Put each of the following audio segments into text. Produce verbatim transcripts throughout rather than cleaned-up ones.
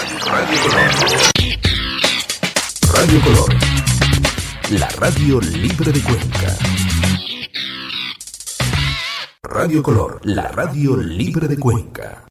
Radio Color. Radio Color. La radio libre de Cuenca. Radio Color, la radio libre de Cuenca.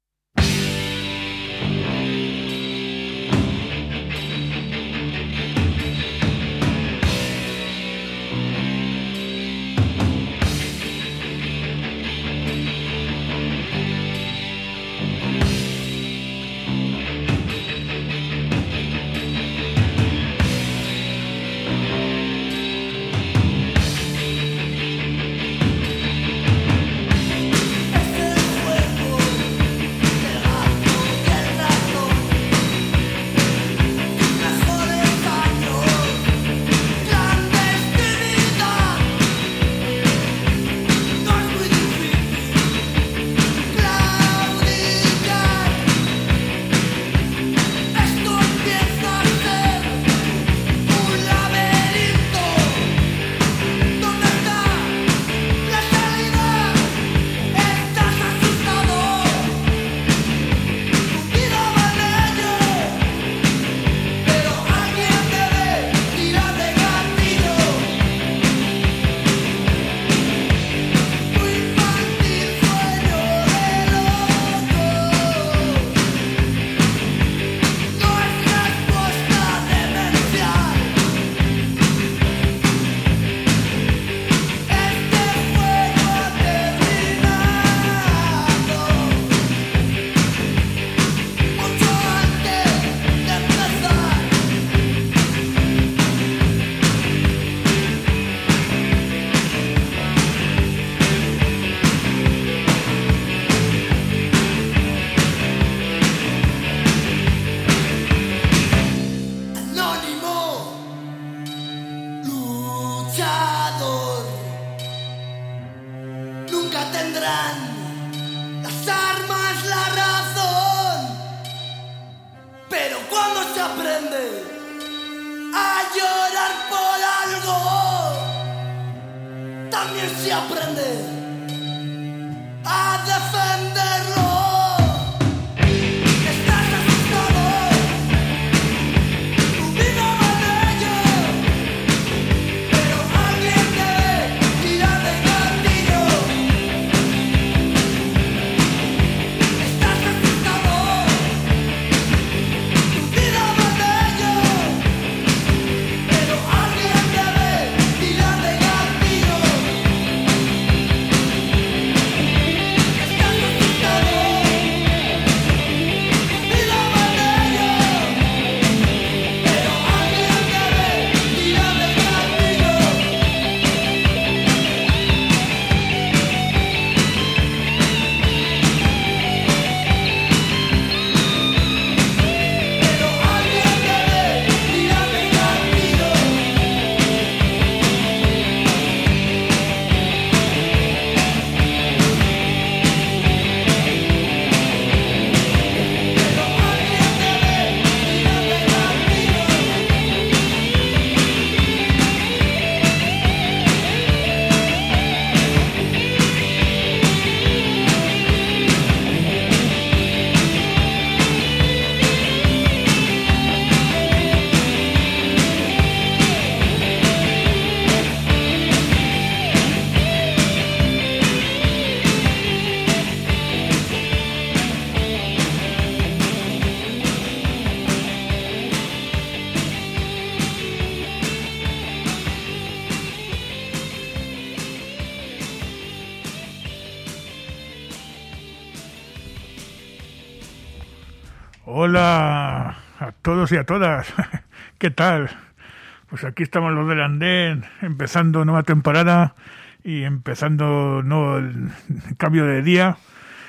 Hola a todos y a todas, ¿qué tal? Pues aquí estamos los del Andén, empezando nueva temporada y empezando nuevo el cambio de día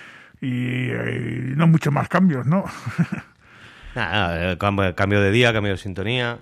y, y no muchos más cambios, ¿no? Nada, cambio, cambio de día, cambio de sintonía.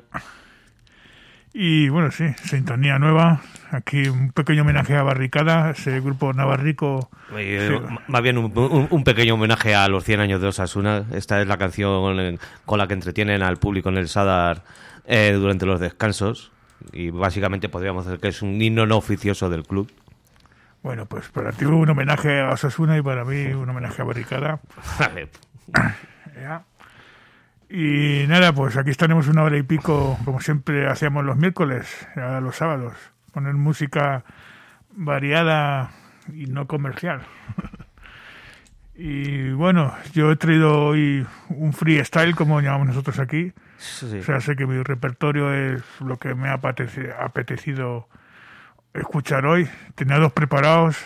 Y bueno, sí, sintonía nueva. Aquí un pequeño homenaje a Barricada, ese grupo navarrico. Eh, sí. Más bien un, un, un pequeño homenaje a los cien años de Osasuna. Esta es la canción con la que entretienen al público en el Sadar eh, durante los descansos. Y básicamente podríamos decir que es un himno no oficioso del club. Bueno, pues para ti un homenaje a Osasuna y para mí un homenaje a Barricada. Vale. Ya. Y nada, pues aquí estaremos una hora y pico, como siempre hacíamos los miércoles, a los sábados. Poner música variada y no comercial. Y bueno, yo he traído hoy un freestyle, como llamamos nosotros aquí. Sí. O sea, sé que mi repertorio es lo que me ha apetecido escuchar hoy. Tenía dos preparados.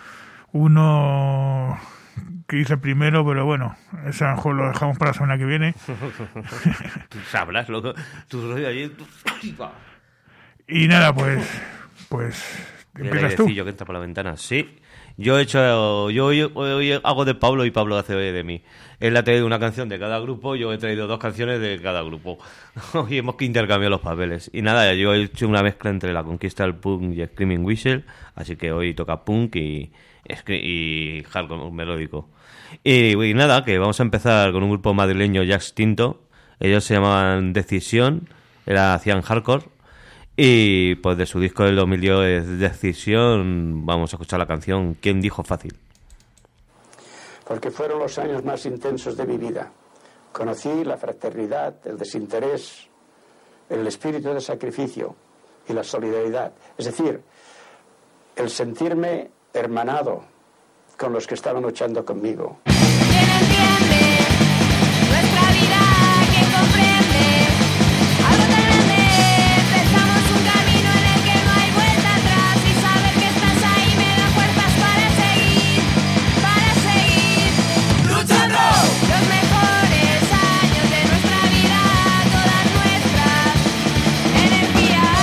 Uno que hice primero, pero bueno, ese a lo mejor lo dejamos para la semana que viene. Tú sabrás, loco. Tu rollo allí. Y nada, pues... pues ¿empiezas tú? Que entra por la ventana. Sí. Yo he hecho, yo hoy, hoy hago de Pablo y Pablo hace de mí. Él ha traído una canción de cada grupo, yo he traído dos canciones de cada grupo. Y hemos intercambiado los papeles. Y nada, yo he hecho una mezcla entre la conquista del punk y Screaming Whistle, así que hoy toca punk y, y hardcore melódico. Y, y nada, que vamos a empezar con un grupo madrileño ya extinto. Ellos se llamaban Decisión, era, hacían hardcore. Y pues de su disco del dos mil diez, Decisión, vamos a escuchar la canción ¿Quién dijo fácil? Porque fueron los años más intensos de mi vida. Conocí la fraternidad, el desinterés, el espíritu de sacrificio y la solidaridad. Es decir, el sentirme hermanado con los que estaban luchando conmigo. ¿Quién entiende nuestra vida? ¿Quién comprende algo tan grande? Empezamos un camino en el que no hay vuelta atrás y saber que estás ahí me da fuerzas para seguir, para seguir luchando. Los mejores años de nuestra vida, todas nuestras energías.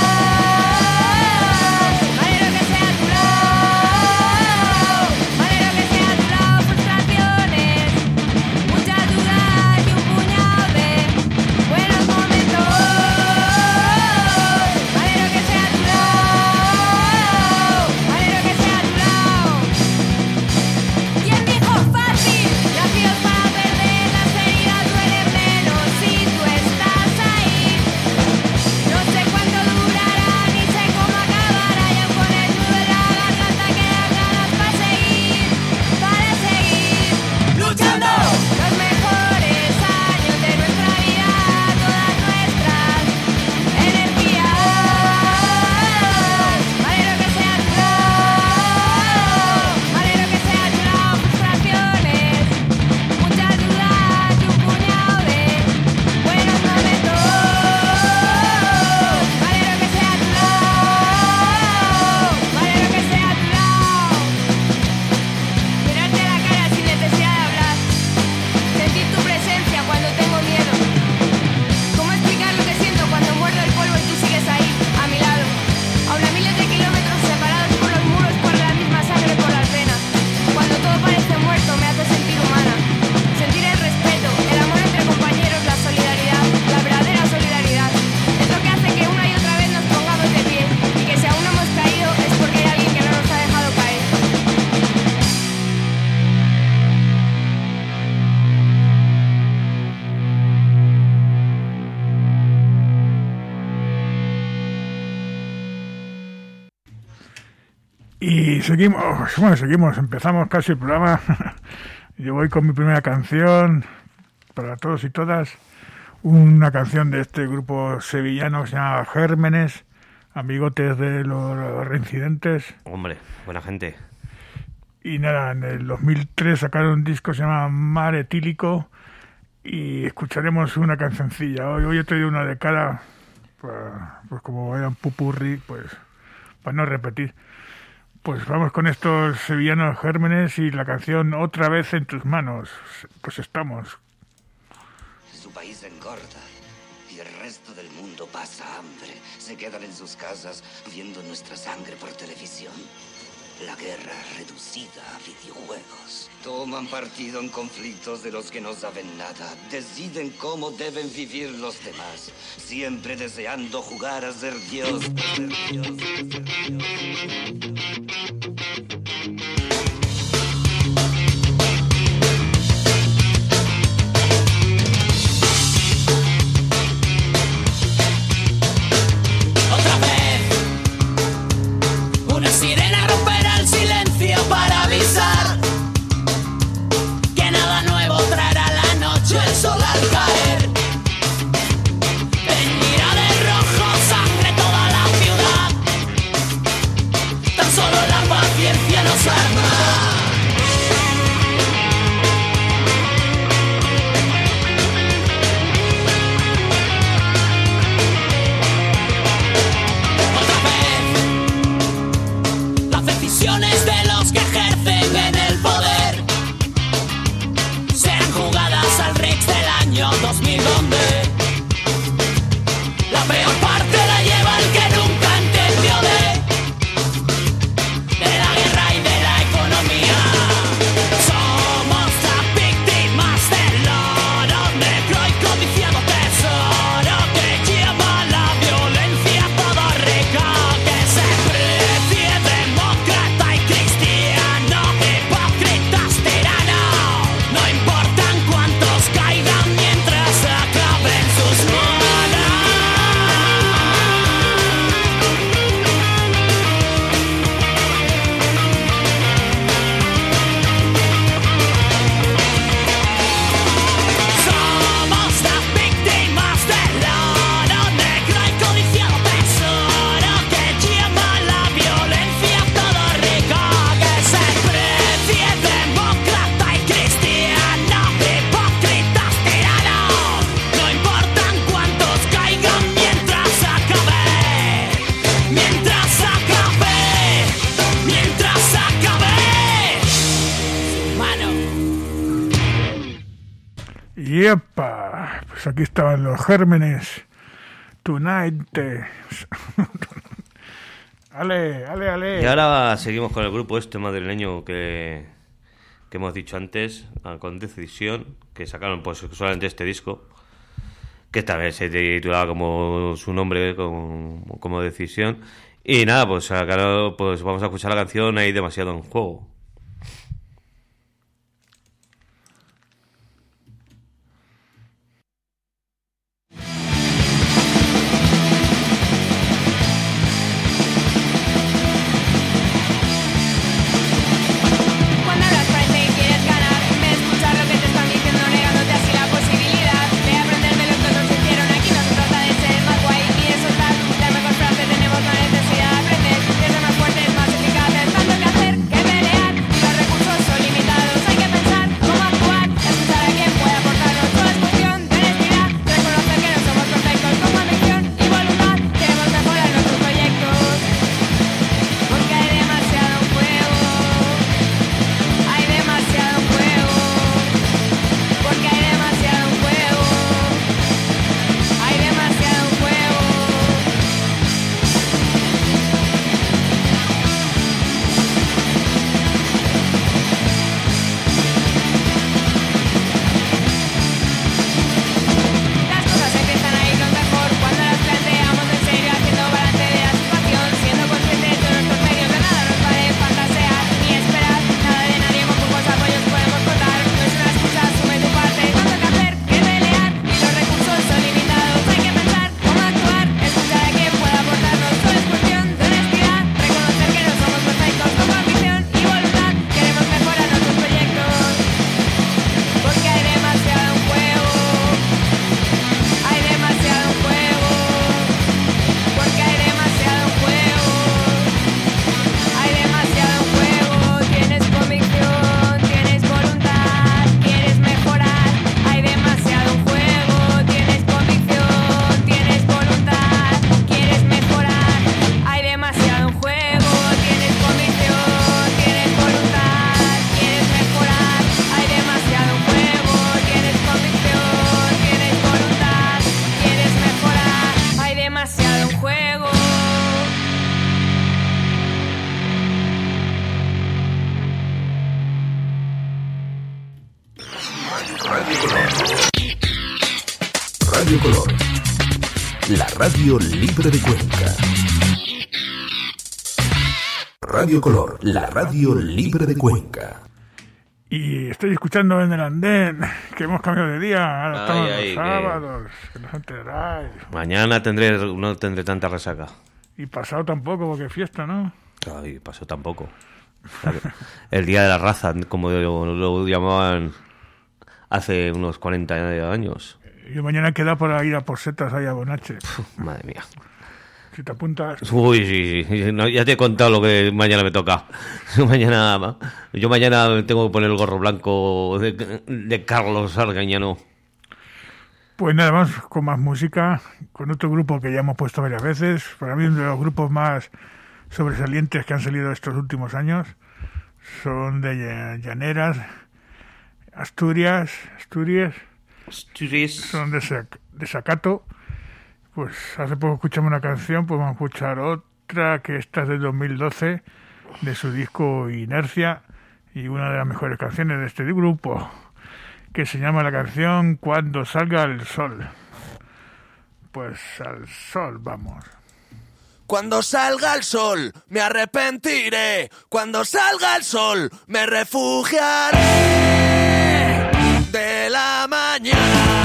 Valero que sea a tu lado, valero que sea a tu lado, frustraciones, muchas dudas y un puñado de buenos momentos. Valero que sea a tu lado, valero que sea a tu lado. ¿Quién dijo fácil? Nacidos para perder, las heridas duelen menos si tú estás ahí. No sé cuánto durará, ni sé cómo acabará. Y aún con el nudo en la garganta quedan ganas para seguir, para seguir luchando. Los mejores años de nuestra vida, todas nuestras energías. Valero que sea a tu lado, valero que sea a tu lado, frustraciones, muchas dudas y un puñado de buenos momentos. Valero que sea a tu lado, valero que sea a tu lado. Mirarte a la cara sin necesidad de hablar, sentir tu presencia cuando tengo miedo. ¿Cómo explicar lo que siento cuando muerdo el polvo y tú sigues ahí, a mi lado? Aún a miles de kilómetros separados por los muros, corre la misma sangre por las venas. Cuando todo parece muerto me hace sentir humana. Sentir el respeto, el amor entre compañeros, la solidaridad, la verdadera solidaridad. Es lo que hace que una y otra vez nos pongamos de pie. Y que si aún no hemos caído es porque hay alguien que no nos ha dejado caer. Y seguimos, bueno, seguimos, empezamos casi el programa. Yo voy con mi primera canción para todos y todas. Una canción de este grupo sevillano que se llama Gérmenes, amigotes de los reincidentes. Hombre, buena gente. Y nada, en el dos mil tres sacaron un disco que se llama Mar Etílico y escucharemos una cancioncilla. Hoy, hoy he traído una de cada, pues, pues como era un pupurri, pues para no repetir. Pues vamos con estos sevillanos Gérmenes y la canción Otra vez en tus manos. Pues estamos. Su país engorda y el resto del mundo pasa hambre. Se quedan en sus casas viendo nuestra sangre por televisión. La guerra reducida a videojuegos. Toman partido en conflictos de los que no saben nada. Deciden cómo deben vivir los demás. Siempre deseando jugar a ser Dios. A ser Dios, a ser Dios. Otra vez, una sirena romperá el silencio para avisar que nada nuevo traerá la noche, el sol al caer. sabemos ni dónde. La peor parte la lleva el que nunca entendió de, de la guerra y de la economía. Somos las víctimas del oro negro y codiciado tesoro que lleva la violencia a todo rico, que se precie demócrata y cristiano, hipócritas tiranos. No importan cuántos caigan mientras acaben sus manos. Somos las víctimas del oro negro y codiciado tesoro que lleva la violencia a todo rico, que se precie demócrata y cristiano, hipócritas tiranos. No importan cuántos caigan mientras acabe, mientras acabe, mientras acabe. Mano. ¡Yepa! Pues aquí estaban los gérmenes. Tonight. Ale, ale, ale. Y ahora seguimos con el grupo este madrileño que, que hemos dicho antes, ah, con Decisión, que sacaron pues solamente este disco, que esta vez se titulaba como su nombre, como, como Decisión. Y nada, pues sacaron, pues vamos a escuchar la canción Hay demasiado en juego. Cuando hablas parece que quieres ganar, en vez de escuchar lo que te están diciendo, negándote así la posibilidad de aprenderme lo que nos hicieron. Aquí no se trata de ser más guay y de soltar las mejores frases, tenemos la necesidad de aprender, de ser más fuertes, más eficaces, tanto que hacer que pelear. Y los recursos son limitados, hay que pensar cómo actuar, escuchar a quien pueda aportarnos. Todo es cuestión de honestidad, reconocer que no somos perfectos, con convicción y voluntad queremos mejorar nuestros proyectos, porque hay demasiado en juego. Hay demasiado en juego, porque hay demasiado en juego. Hay demasiado en juego. Las cosas empiezan a irnos mejor cuando las planteamos en serio, haciendo balance de la situación, siendo conscientes de nuestros medios. De nada nos vale fantasear ni esperar nada de nadie, con pocos apoyos podemos contar. No es una excusa, asume tu parte, tanto que hacer que pelear. Y los recursos son limitados, hay que pensar cómo actuar, escuchar a quien pueda aportarnos. Todo es cuestión de honestidad, reconocer que no somos perfectos, con convicción y voluntad queremos mejorar nuestros proyectos, porque hay demasiado en juego. Hay demasiado en juego, porque hay demasiado en juego. Hay demasiado en juego. Tienes convicción, tienes voluntad, quieres mejorar. Hay demasiado en juego. Tienes convicción, tienes voluntad, quieres mejorar. Hay demasiado en juego. Tienes convicción, tienes voluntad, quieres mejorar. Hay demasiado en juego. Tienes convicción, tienes voluntad, quieres mejorar. Hay demasiado en juego. Radio Color. La radio libre de Cuenca. Radio Color. La radio libre de Cuenca. Y estoy escuchando en el andén que hemos cambiado de día. Ahora Ay, estamos ay, los que- sábados, que nos enteráis. Mañana tendré no tendré tanta resaca. Y pasado tampoco, porque es fiesta, ¿no? Ay, pasó tampoco. El día de la raza, como lo, lo llamaban hace unos cuarenta años. Yo mañana he quedado por ir a por setas ahí a Bonache. Madre mía. Si te apuntas. Uy, sí, sí. No, ya te he contado lo que mañana me toca. mañana, yo mañana tengo que poner el gorro blanco de, de Carlos Argañano. Pues nada más, con más música, con otro grupo que ya hemos puesto varias veces. Para mí uno de los grupos más sobresalientes que han salido estos últimos años. Son de Llaneras, Asturias, Asturias, Studies. Son de, Sac- de Sacato. Pues hace poco escuchamos una canción, pues vamos a escuchar otra que esta es de dos mil doce, de su disco Inercia, y una de las mejores canciones de este grupo, que se llama la canción Cuando salga el sol. Pues al sol vamos. Cuando salga el sol, me arrepentiré. Cuando salga el sol, me refugiaré de la mañana.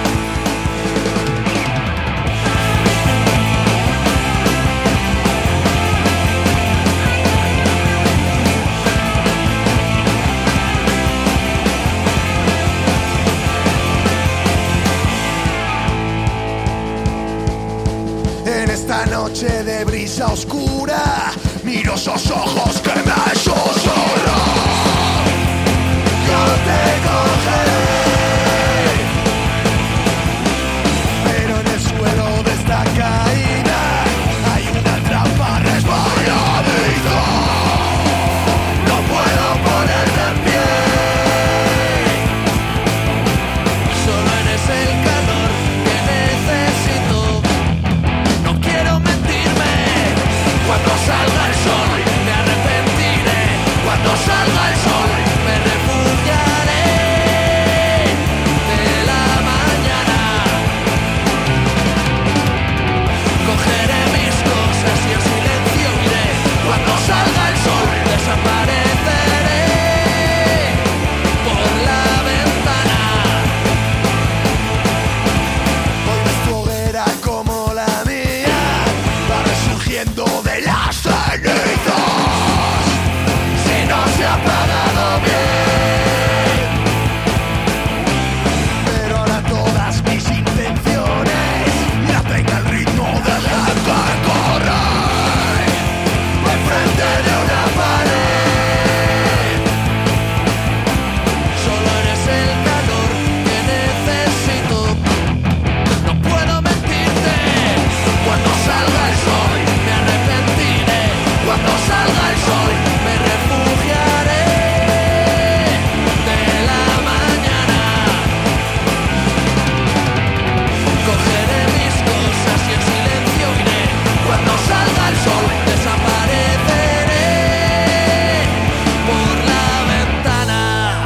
En esta noche de brisa oscura, miro esos ojos que me susurran. Yo te cogeré, pero en el suelo de esta caída hay una trampa resbaladita. No puedo ponerme en pie, solo eres el calor que necesito. Quiero mentirme. Cuando salga el sol me arrepentiré. Cuando salga el sol me refugiaré de la mañana. Cogeré mis cosas y en silencio iré. Cuando salga el sol desapareceré por la ventana. Hoy ves tu hoguera como la mía, resurgiendo de las cenizas. Si no se ha apagado bien, pero ahora todas mis intenciones lacen al ritmo de gente que corre enfrente de una pared. Solo eres el calor que necesito. No puedo mentirte. Cuando salga el sol me arrepentiré. Cuando salga el sol me refugiaré de la mañana. Cogeré mis cosas y en silencio iré. Cuando salga el sol desapareceré por la ventana.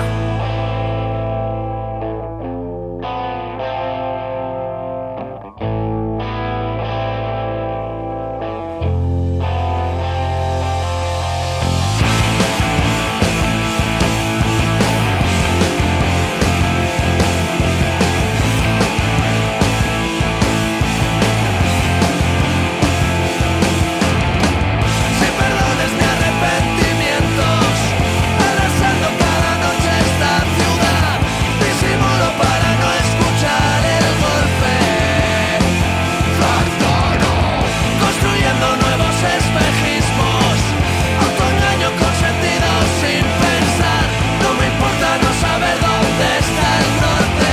Si perdones mis arrepentimientos, arrasando cada noche esta ciudad, disimulo para no escuchar el golpe. Cercano, construyendo nuevos espejismos, autoengaño consentido sin pensar. No me importa no saber dónde está el norte.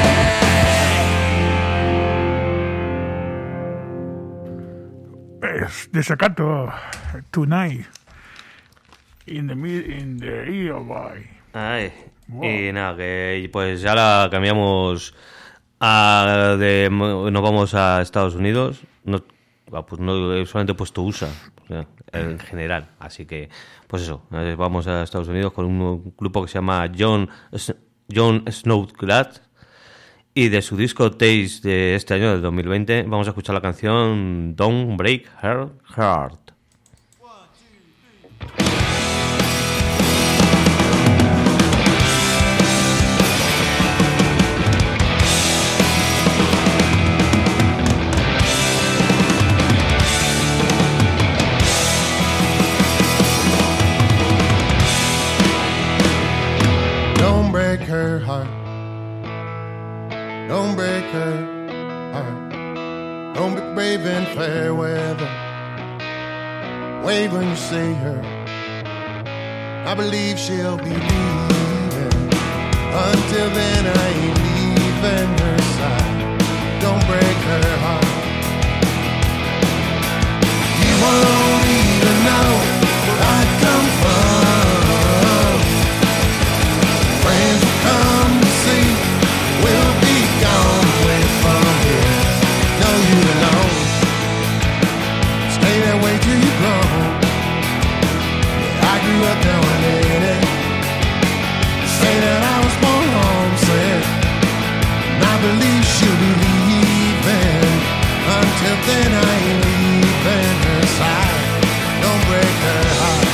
Es de Sacato, Tonight, in the, mid- in the Earby. Ay, Wow. y nada, que pues ya la cambiamos a de nos vamos a Estados Unidos. No, ah, pues no solamente he puesto U S A, o sea, en general. Así que, pues eso, eh, vamos a Estados Unidos con un grupo que se llama John S- John Snodgrass, y de su disco Taste de este año, del dos mil veinte, vamos a escuchar la canción Don't Break Her Heart. Don't break her heart. Don't break her heart. Don't be brave in fair weather. Wave when you see her. I believe she'll be leaving. Until then, I ain't leaving her side. Don't break her heart. You won't even know where I come from. Friends will come to see. We'll be believe she'll be leaving. Until then I ain't leaving her side. Don't break her heart.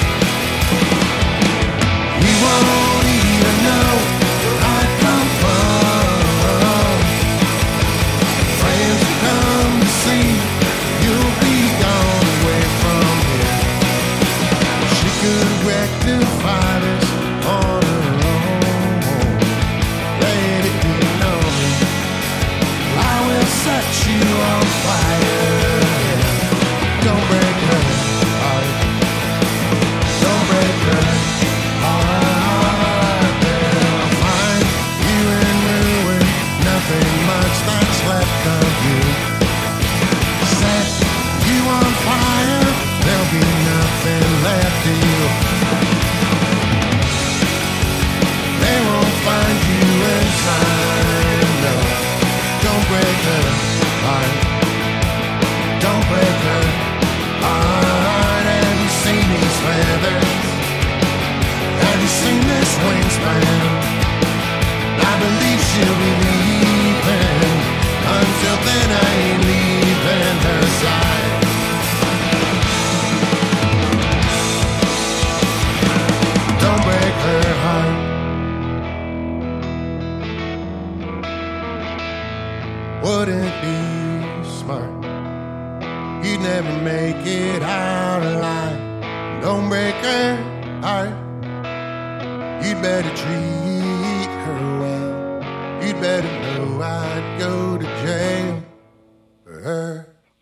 He won't even know where I come from. Friends come to see, you'll be gone away from here. She could rectify this on her own. Let it be known, I will set you on fire. Don't break her heart. Don't break her heart. They'll find you in ruin, nothing much that's left of you. Set you on fire, there'll be nothing left of you. They won't find you in time, no. Don't break her heart. Don't break her heart. Have you seen these feathers? Have you seen this wingspan? I believe she'll be leaving. Until then I ain't leaving her side. Don't break her heart. Wouldn't it be smart? You'd never make it out alive. Don't break her heart. You'd better treat her well. You'd better know I'd go to jail for her.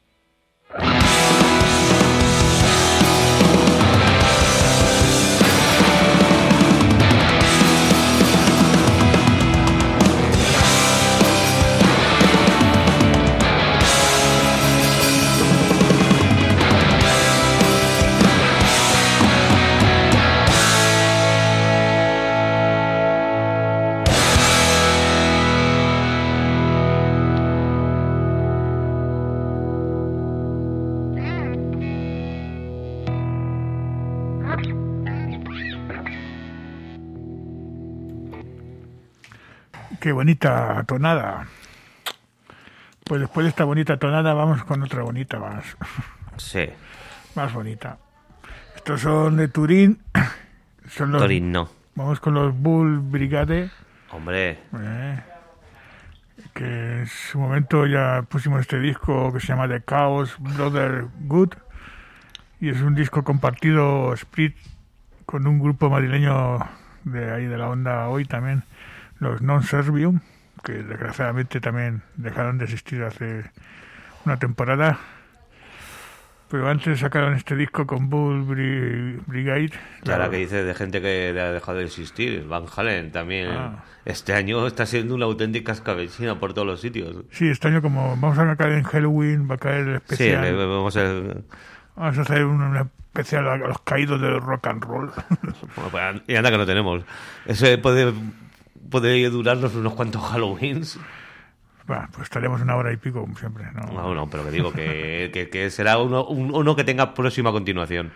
Qué bonita tonada. Pues después de esta bonita tonada vamos con otra bonita más. Sí. Más bonita. Estos son de Turín. Son los, Turín no. Vamos con los Bull Brigade. Hombre. Eh, que en su momento ya pusimos este disco que se llama The Chaos Brotherhood. Y es un disco compartido, split, con un grupo madrileño de ahí de la onda hoy también. Los Non Servium, que desgraciadamente también dejaron de existir hace una temporada. Pero antes sacaron este disco con Bull Brigade. Y ahora que dice de gente que ha dejado de existir, Van Halen también. Ah. Este año está siendo una auténtica escabechina por todos los sitios. Sí, este año como vamos a caer en Halloween, va a caer el especial. Sí, le- vamos a... Vamos a hacer un, un especial a los caídos del rock and roll. Bueno, pues, y anda que no tenemos. Eso puede, puede durarnos unos cuantos Halloweens. Bah, pues estaremos una hora y pico, como siempre. No, No, no, pero que digo que, que, que será uno, un- uno que tenga próxima continuación.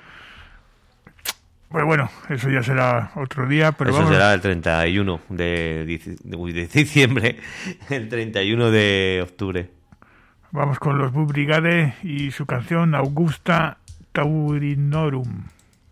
Pues bueno, eso ya será otro día, pero Eso vamos. será el treinta y uno de, dic- de, uy, de diciembre, el treinta y uno de octubre. Vamos con los Bull Brigade y su canción Augusta Taurinorum.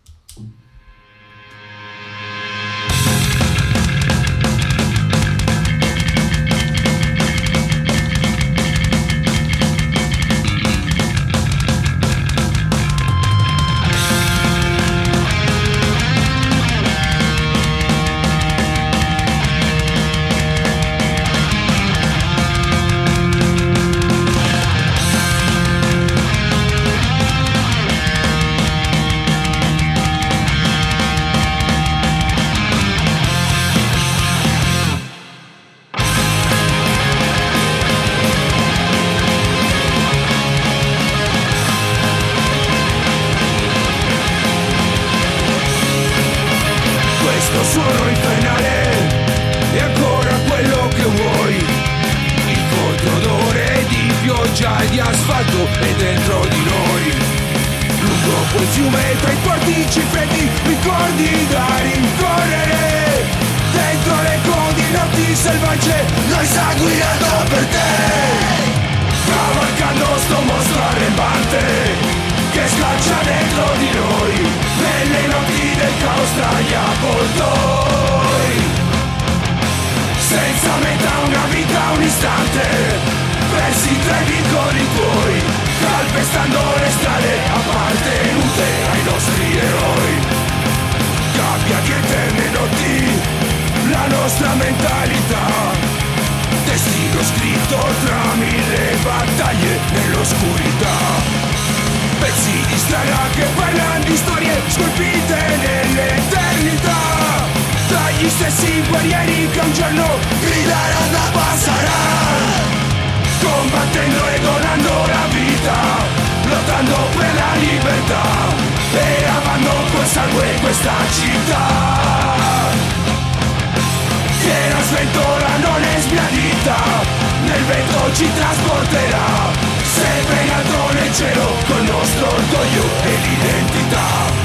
Questo suono infernale è ancora quello che vuoi. Il forte odore di pioggia e di asfalto è dentro di noi. Lungo quel fiume tra i portici freddi, ricordi da rincorrere. Dentro le codi notti di selvagge l'ho esaguinato per te. Cavalcando sto mostro arrembante che scaccia dentro di noi, nelle notti del caos tra gli avvoltoi. Senza metà una vita, un istante, persi tra i vicoli tuoi, calpestando le strade appartenute ai nostri eroi. Gabbia di eterne notti, la nostra mentalità, destino scritto tra mille battaglie nell'oscurità. Pezzi di strada che parlano di storie scolpite nell'eternità, tra gli stessi guerrieri che un giorno gridarono a Pasarà, combattendo e donando la vita, lottando per la libertà e lavando col sangue questa città. Che la sventola non è sbiadita, nel vento ci trasporterà, sempre in alto nel cielo col nostro orgoglio e l'identità.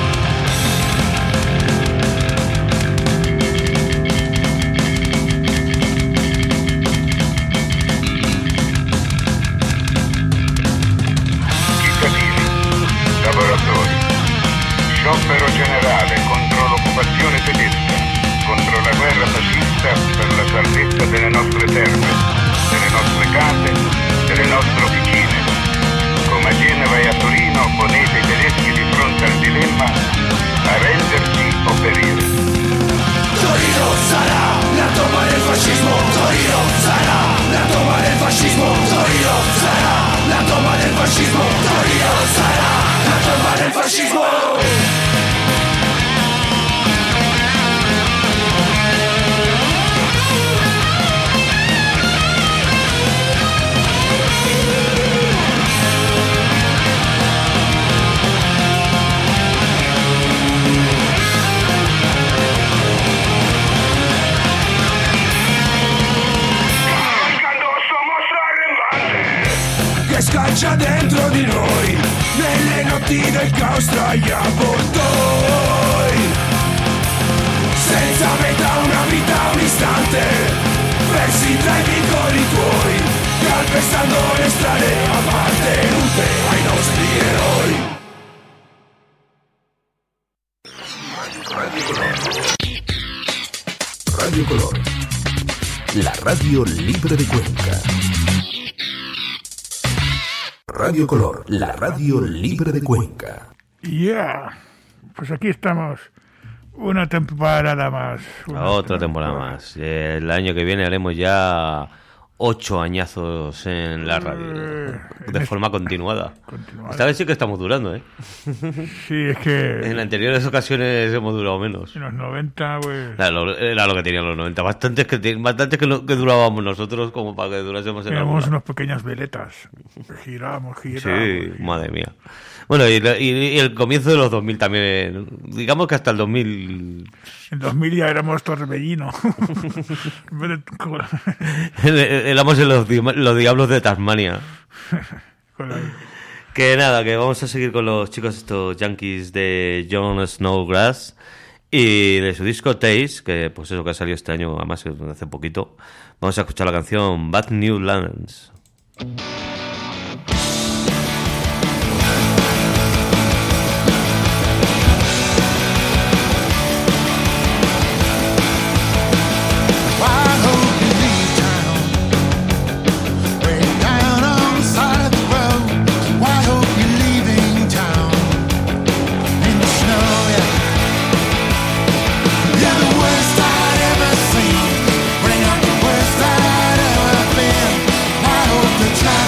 Lavoratori, sciopero generale contro l'occupazione tedesca, contro la guerra fascista per la salvezza delle nostre terre, delle nostre case, delle nostre officine. Come a Genova e a Torino ponete i tedeschi di fronte al dilemma arrendersi o perire. Torino sarà la tomba del fascismo, Torino sarà la tomba del fascismo, Torino sarà la tomba del fascismo, Torino sarà la tomba del fascismo. Che scaccia dentro di noi, nelle notti del caos tra gli avvoltoi. Senza metà, una vita, un istante, persi tra i vicoli tuoi, calpestando le strade appartenute ai nostri eroi. Radio Color, la radio libre de Cuenca. Radio Color, la radio libre de Cuenca. Ya, yeah. Pues aquí estamos, una temporada más. Una Otra temporada más. El año que viene haremos ya ocho añazos en la radio, eh, de forma continuada. continuada. Esta vez sí que estamos durando, ¿eh? Sí, es que En anteriores ocasiones hemos durado menos. en los noventa, pues... Era lo, era lo que tenían los noventa. Bastantes que, bastantes que, lo, que durábamos nosotros como para que durásemos en Éramos alguna. unos pequeñas veletas. Girábamos, girábamos. Sí, madre mía. Bueno, y, y, y el comienzo de los dos mil también. Digamos que hasta el dos mil... En dos mil ya éramos Torbellino. En vez de- Éramos en los, di- los diablos de Tasmania. con la- Que nada, que vamos a seguir con los chicos estos yankees de John Snowgrass y de su disco Taste, que pues eso que ha salido este año, además hace poquito. Vamos a escuchar la canción Bad New Lands. Try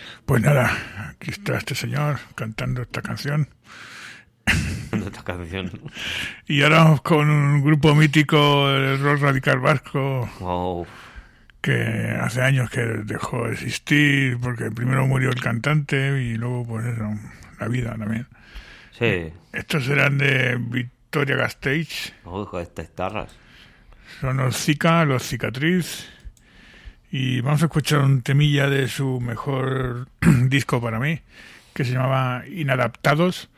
Pues nada, aquí está este señor cantando esta canción. Esta canción. Y ahora vamos con un grupo mítico del rock radical vasco. Wow. Que hace años que dejó de existir porque primero murió el cantante y luego pues eso, la vida también. Sí. Estos eran de Victoria Gasteiz. Ojo, estas tarras. Son los Zika, los Cicatriz. Y vamos a escuchar un temilla de su mejor disco para mí, que se llamaba Inadaptados.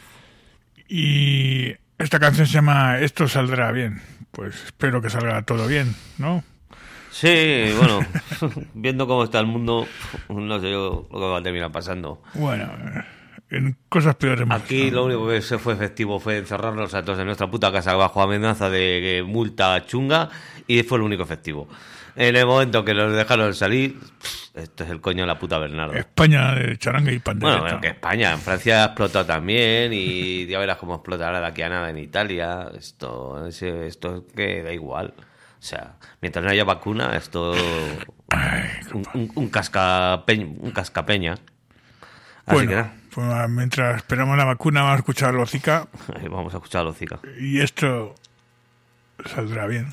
Y esta canción se llama Esto saldrá bien. Pues espero que salga todo bien, ¿no? Sí, bueno, viendo cómo está el mundo, no sé yo lo que va a terminar pasando. Bueno, en cosas peores más. Aquí lo único que se fue efectivo fue encerrarnos a todos en nuestra puta casa bajo amenaza de multa chunga y fue lo único efectivo. En el momento que nos dejaron salir, esto es el coño de la puta Bernardo. España de charanga y pandereta. Bueno, bueno, que España, en Francia ha explotado también y ya verás cómo explotará de aquí a nada en Italia. Esto, esto que da igual. O sea, mientras no haya vacuna, esto Ay, un, un, un, cascapeña, un cascapeña. Así bueno, que nada. Pues mientras esperamos la vacuna vamos a escuchar los Zika. Vamos a escuchar los Zika. Y esto saldrá bien.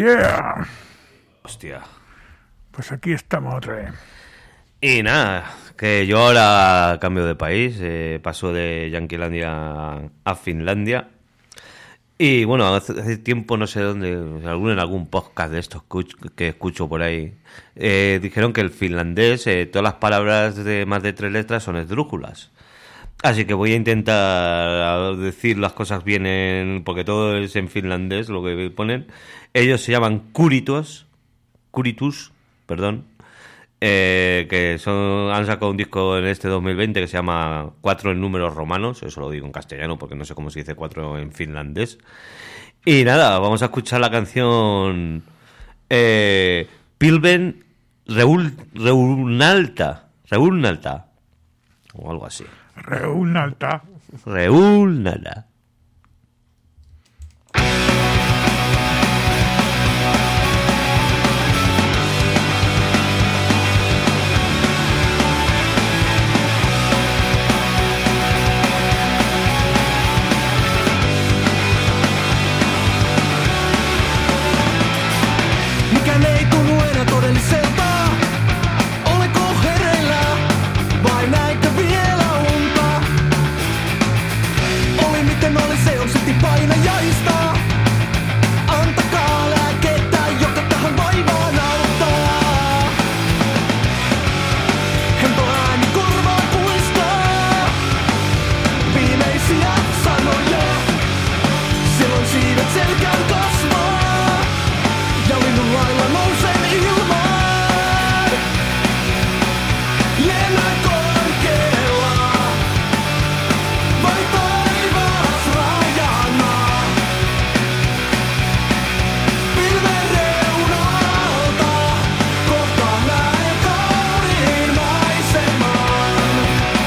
Yeah. Hostia. Pues aquí estamos otra vez. Y nada, que yo ahora cambio de país, eh, paso de Yanquilandia a Finlandia. Y bueno, hace, hace tiempo, no sé dónde, algún, en algún podcast de estos que escucho por ahí, eh, dijeron que el finlandés, eh, todas las palabras de más de tres letras son esdrújulas. Así que voy a intentar decir las cosas bien, en, porque todo es en finlandés lo que ponen. Ellos se llaman kuritos, kuritus, perdón, eh, que son han sacado un disco en este dos mil veinte que se llama Cuatro en números romanos. Eso lo digo en castellano porque no sé cómo se dice cuatro en finlandés. Y nada, vamos a escuchar la canción eh, Pilven Reul, Reunalta, Reunalta, o algo así. Reunalta. Reunalta. Mikään ei tunnu enää todelliselta. Olenko hereillä vai näinkö vielä unta? Oli miten oli, se on silti painajaista. Antakaa lääkettä, joka tähän vaivaan auttaa. Hento ääni korvaa kuistaa viimeisiä sanoja. Silloin siivet selkään kasvaa. Ja linnun lailla nousen ilmaan. Lennän korkealla, vai taivas rajana. Pilven reunalta, kohta näen kauniin maiseman.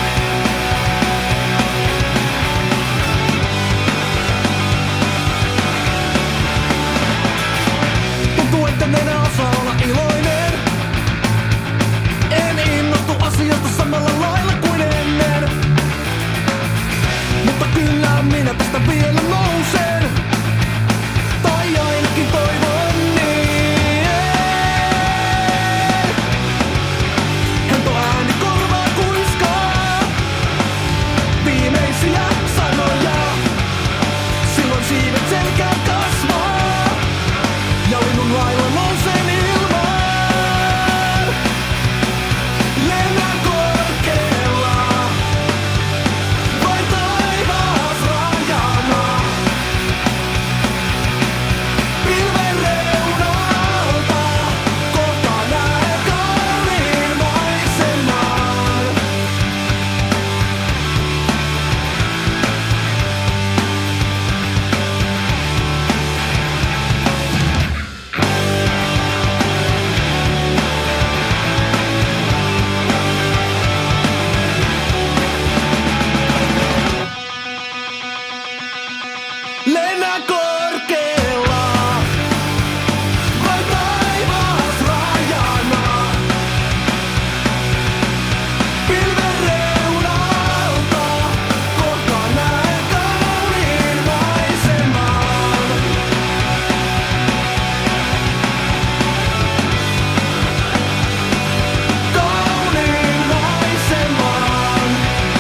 Tuntuu, että enää osaa olla iloinen. En innostu asiasta samalla lailla kuin ennen. Mutta kyllä minä tästä vielä nousen. Tai ainakin toivon niin. Hento ääni korvaa kuiskaa viimeisiä sanoja. Silloin siivet selkään kasvaa. Ja linnun lailla nousen ilmaan. Lennän korkealla, vai taivas rajana. Pilven reunalta, kohta näen kauniin maiseman. Lennän korkealla, vai taivas rajana. Pilven reunalta, kohta näen kauniin maiseman. Kauniin maiseman.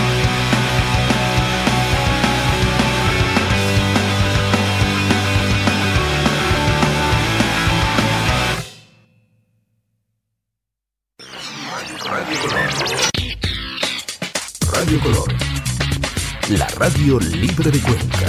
Radio Color. La radio libre de Cuenca.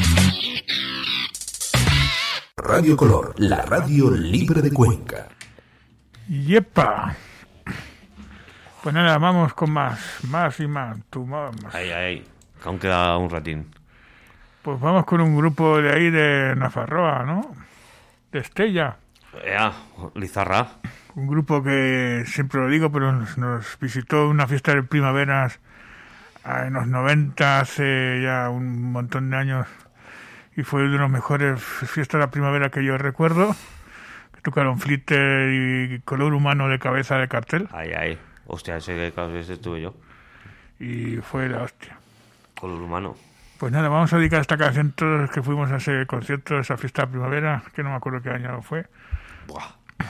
Radio Color, la radio libre de Cuenca. Yepa. Pues nada, vamos con más, más y más. Tú, vamos. Ahí, ahí, que aún queda un ratín. Pues vamos con un grupo de ahí de Nafarroa, ¿no? De Estella. Ya, Lizarra. Un grupo que siempre lo digo, pero nos, nos visitó una fiesta de primaveras en los noventa, hace ya un montón de años, y fue de las mejores fiestas de la primavera que yo recuerdo, que tocaron Flitter y Color Humano de cabeza de cartel. Ay, ay. Hostia, ese, ese estuve yo. Y fue la hostia. Color Humano. Pues nada, vamos a dedicar esta canción a todos los que fuimos a ese concierto, a esa fiesta de primavera, que no me acuerdo qué año fue. Buah.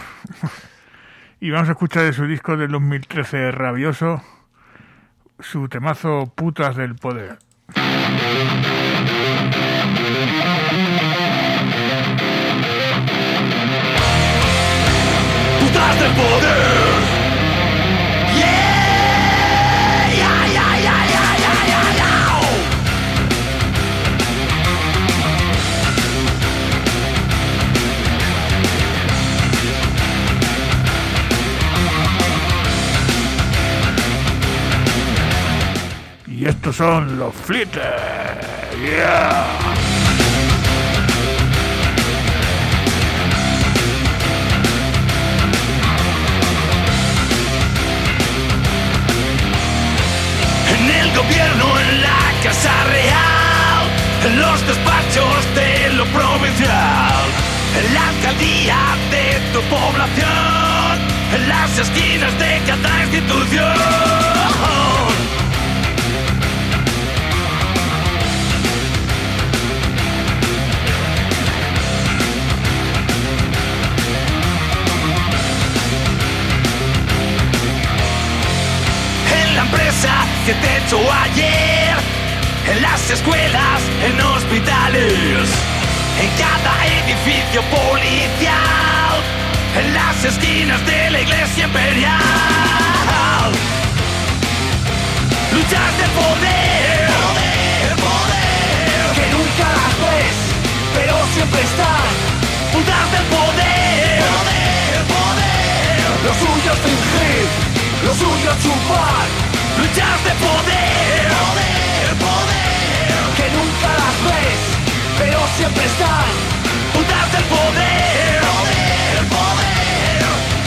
Y vamos a escuchar de su disco del dos mil trece, Rabioso, su temazo Putas del Poder. Putas del poder. Yeah, yeah, yeah, yeah, yeah, yeah, yeah, yeah. Y estos son los Flitters. Yeah. En el gobierno, en la Casa Real, en los despachos de lo provincial, en la alcaldía de tu población, en las esquinas de cada institución. En la empresa que te echó ayer, en las escuelas, en hospitales, en cada edificio policial, en las esquinas de la iglesia imperial. Luchas de poder, poder, poder, que nunca las ves, pero siempre están. Putas del poder, poder, poder, lo suyo es fingir, lo suyo es chupar. Luchas de poder, poder, poder, que nunca las ves, pero siempre están. Putas del poder, poder, poder.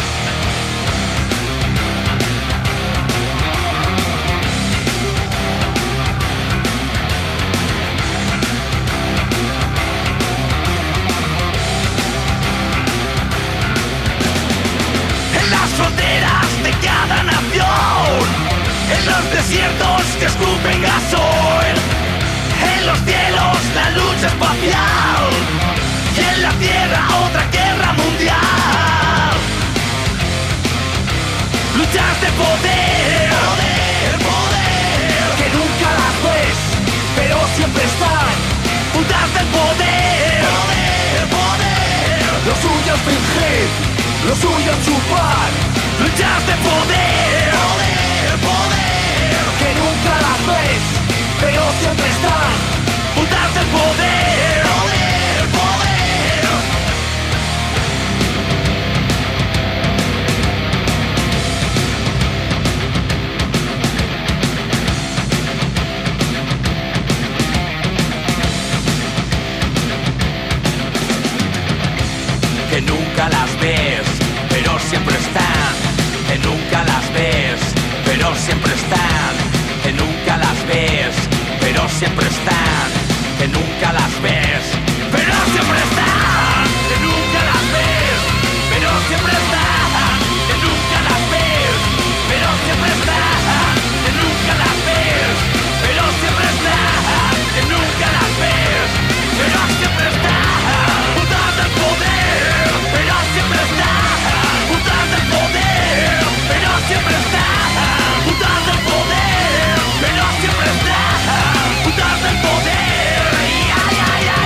En las fronteras de cada nación, en los desiertos que escupen gasoil, en los cielos la lucha espacial, y en la tierra otra guerra mundial. Luchas de poder, poder, poder, que nunca las ves, pero siempre están. Putas del poder, poder, poder, lo suyo es fingir, lo suyo es chupar. Luchas de poder, poder, poder, que nunca las ves, pero siempre están. Putas del poder, poder, poder. Que nunca las ves, pero siempre están. Que nunca las ves, pero siempre están. Que nunca las ves, pero siempre están. Que nunca las ves, pero siempre están. Que nunca las ves, pero siempre están. Que nunca las ves, pero siempre están. Que nunca las ves, pero siempre están. Que nunca las ves, pero siempre están. Putas del poder, pero siempre están. Putas del poder, pero siempre están. Putas del poder, pero siempre están. Putas del poder. Ya, ya, ya,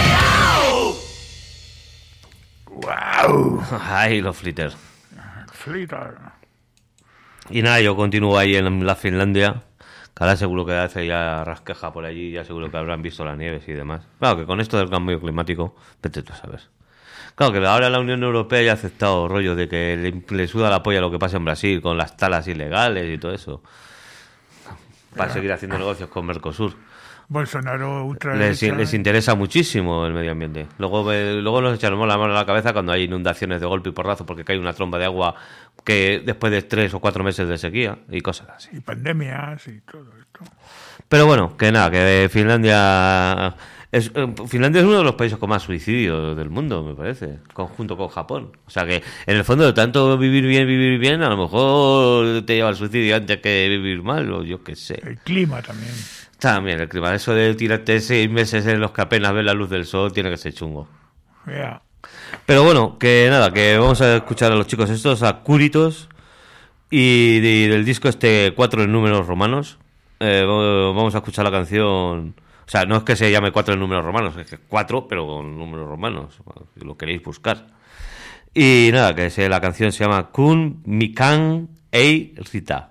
ya. ¡Wow! Ay, los Flitters. Flitter. Y nada, yo continúo ahí en la Finlandia, que ahora seguro que hace ya rasqueja por allí, ya seguro que habrán visto las nieves y demás. Claro, que con esto del cambio climático, vete tú a saber. Claro, que ahora la Unión Europea ya ha aceptado rollo de que le, le suda la polla lo que pasa en Brasil con las talas ilegales y todo eso. Para seguir haciendo negocios con Mercosur. Bolsonaro ultra Les, les interesa muchísimo el medio ambiente. Luego, eh, luego nos echaremos la mano a la cabeza cuando hay inundaciones de golpe y porrazo porque cae una tromba de agua que después de tres o cuatro meses de sequía y cosas así. Y pandemias y todo esto. Pero bueno, que nada, que Finlandia es, eh, Finlandia es uno de los países con más suicidios del mundo, me parece, junto con Japón. O sea que en el fondo de tanto vivir bien, vivir bien, a lo mejor te lleva al suicidio antes que vivir mal, o yo qué sé. El clima también. También el clima, eso de tirarte seis meses en los que apenas ves la luz del sol tiene que ser chungo. Yeah. Pero bueno, que nada, que vamos a escuchar a los chicos estos, a Cúritos, y, y del disco este Cuatro en números romanos. Eh, vamos a escuchar la canción, o sea, no es que se llame Cuatro en números romanos, es que cuatro, pero con números romanos, si lo queréis buscar. Y nada, que se, la canción se llama Kun Mikan Ei Rita.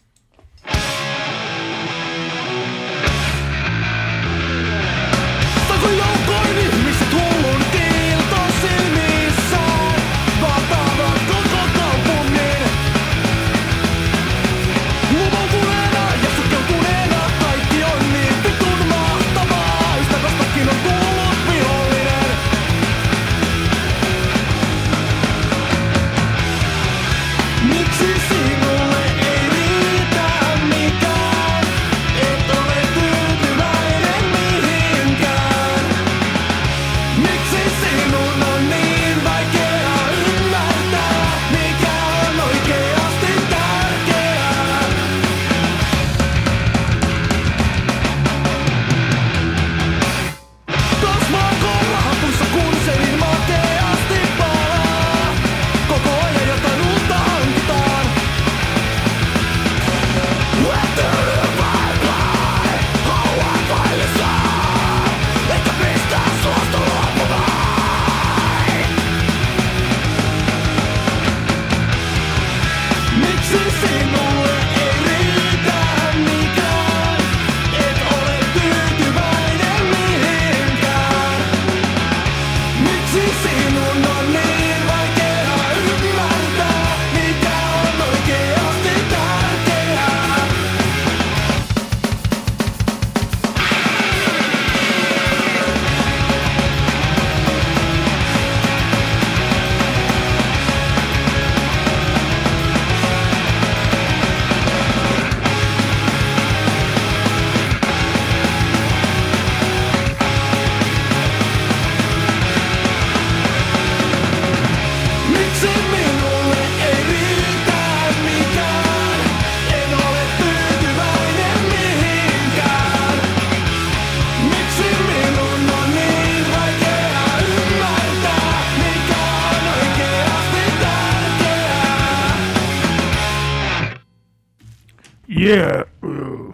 Yeah. Uh.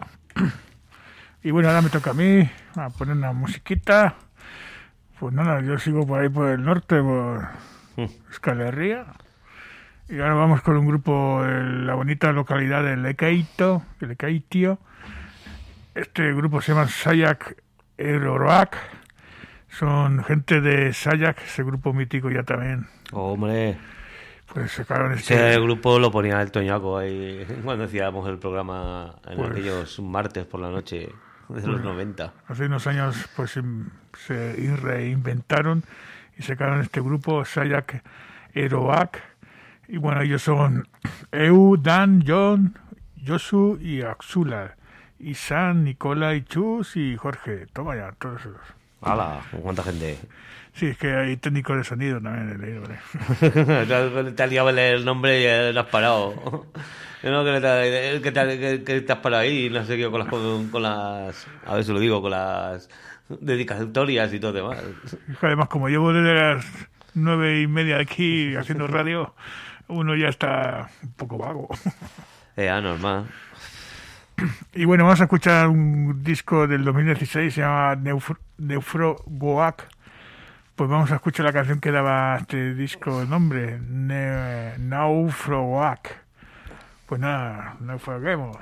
Y bueno, ahora me toca a mí a poner una musiquita. Pues nada, yo sigo por ahí por el norte, por Euskal Herria. Y ahora vamos con un grupo de la bonita localidad de Lekeito, de Lekeitio. Este grupo se llama Sayak Eroroak. Son gente de Sayak, ese grupo mítico ya también. Hombre, pues sacaron este... ese grupo lo ponía el Toñaco ahí cuando hacíamos el programa en pues, aquellos martes por la noche de pues, los noventa. Hace unos años pues se reinventaron y sacaron este grupo Sayak Eroroak. Y bueno, ellos son Eu, Dan, John, Josu y Axula. Y San, Nicola y Chus y Jorge. Toma ya, todos esos. ¡Hala! ¿Cuánta gente? Sí, es que hay técnico de sonido también en el libro. Te has liado el nombre y lo has parado. No, que te, que, te, que, que te has parado ahí, no sé qué, con las, con, con las... A ver si lo digo, con las dedicatorias y todo demás. Además, como llevo desde las nueve y media aquí haciendo radio, uno ya está un poco vago. Eh, ah, normal. Y bueno, vamos a escuchar un disco del dos mil dieciséis, se llama Neufro, Neufrogoak. Pues vamos a escuchar la canción que daba este disco el nombre, ne, Neufrogoak. Pues nada, naufraguemos.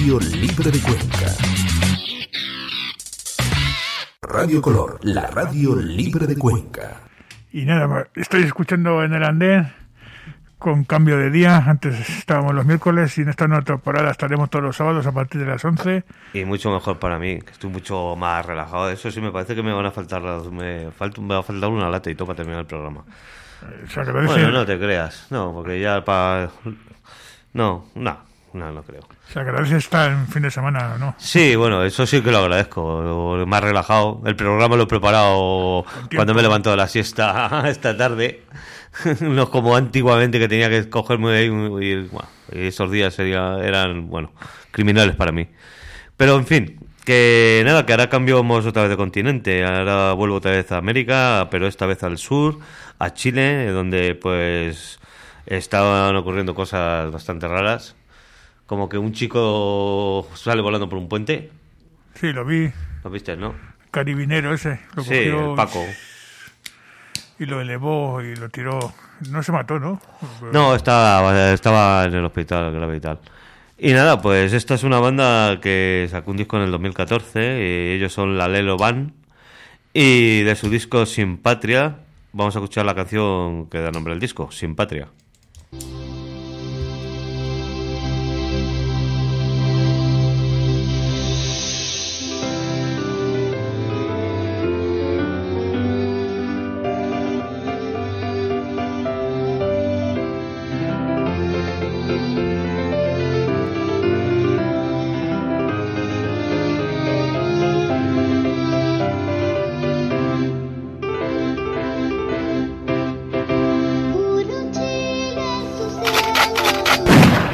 radio libre de Cuenca. Radio Color, la radio libre de Cuenca. Y nada, estoy escuchando en el andén con cambio de día. Antes estábamos los miércoles y en esta nueva temporada estaremos todos los sábados a partir de las once. Y mucho mejor para mí, que estoy mucho más relajado. Eso sí, me parece que me van a faltar las- me, falta, me va a faltar una lata y todo para terminar el programa. Eh, Se agradece, Bueno, no te creas. No, porque ya para... No, no, no, no creo. se agradece estar en fin de semana, ¿no? Sí, bueno, eso sí que lo agradezco. Más relajado. El programa lo he preparado cuando me he levantado de la siesta esta tarde. No es como antiguamente que tenía que cogerme ahí y, y, bueno, y esos días sería, eran, bueno, criminales para mí. Pero en fin, que nada, que ahora cambiamos otra vez de continente. Ahora vuelvo otra vez a América, pero esta vez al sur, a Chile, donde pues estaban ocurriendo cosas bastante raras. Como que un chico sale volando por un puente. Sí, lo vi. ¿Lo viste, no? Caribinero ese. Lo Sí, cogió el Paco. y lo elevó y lo tiró. No se mató, ¿no? No, estaba, estaba en el hospital grave y tal. Y nada, pues esta es una banda que sacó un disco en el dos mil catorce. Y ellos son la Lelo Band. Y de su disco Sin Patria, vamos a escuchar la canción que da nombre al disco, Sin Patria. Puro Chile en tu cielo.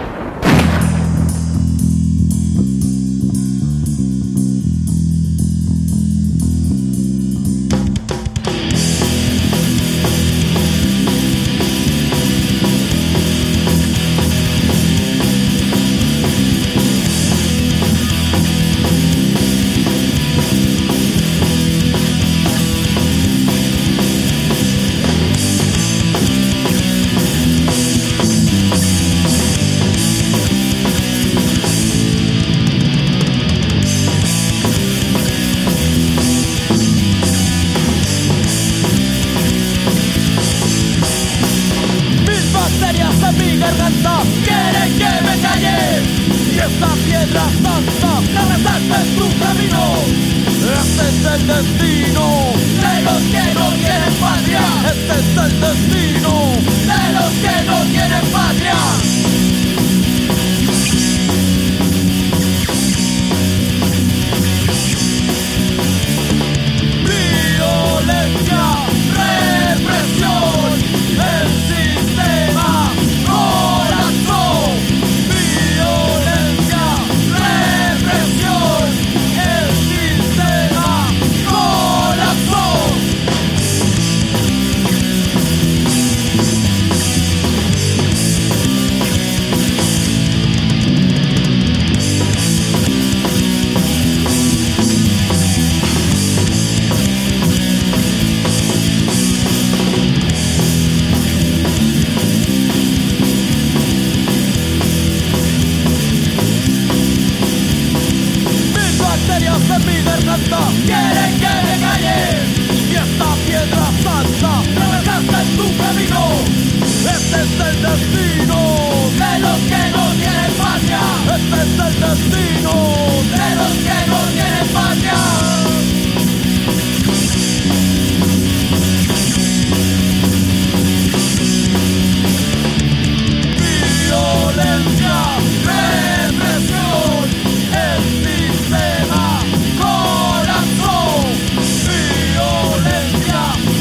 Mis bacterias en mi garganta quieren que me calle. Y esta piedra santa la resalta en tu camino. Este es el destino de los que no quieren patria. Este es el destino de los que no quieren patria. Violencia, represión, el sistema corazón. Violencia, represión, el sistema corazón. Mis bacterias en mi garganta quieren que me calle. Y esta piedra santa resalta en tu camino. Este es el destino de los que no tienen patria. Este es el destino de los que no tienen patria. Violencia, represión, el sistema corazón. Violencia,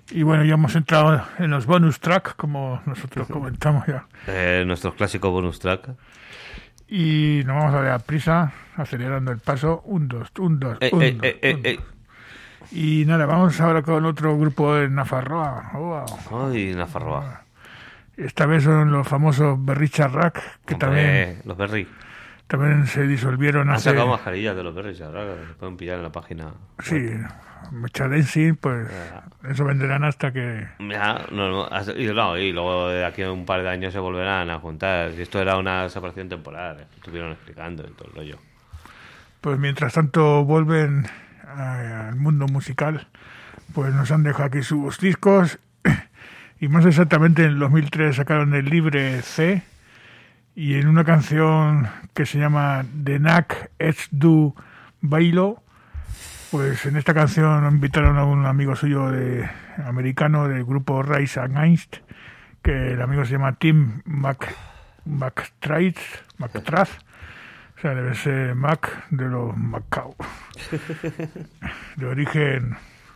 Y bueno, ya hemos entrado en los bonus track, como nosotros comentamos ya. Eh, nuestro clásico bonus track. Y nos vamos a dar prisa, acelerando el paso. Un, dos, un, dos, Eh, un, eh, dos, eh, eh, un, eh. dos. Y nada, vamos ahora con otro grupo de Nafarroa. Wow. Ay, Nafarroa. Esta vez son los famosos Berry Charrac, que Hombre, también, los Berry. también se disolvieron Han hace... sacado mascarillas de los Berry, ¿sabes? Que se pueden pillar en la página. Sí, mucha dancing, pues eso venderán hasta que... Ya, no, no, has- y, no, y luego de aquí a un par de años se volverán a juntar. Y esto era una separación temporal, estuvieron explicando y todo el rollo. Pues mientras tanto vuelven a- al mundo musical, pues nos han dejado aquí sus discos y más exactamente en el dos mil tres sacaron el Libre C y en una canción que se llama The Knack It's Du Bailo, pues en esta canción invitaron a un amigo suyo de americano del grupo Rise Against, que el amigo se llama Tim Mac, McTrath, McTrath. O sea, debe ser Mac de los Macao. De origen